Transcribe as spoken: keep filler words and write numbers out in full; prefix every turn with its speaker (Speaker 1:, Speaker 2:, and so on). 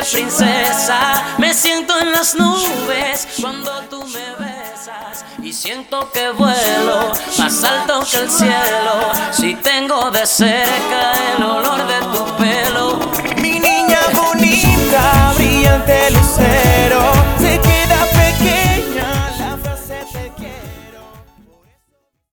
Speaker 1: princesa. Me siento en las nubes cuando tú me besas y siento que vuelo más alto que el cielo. Si tengo de cerca el olor de tu pelo.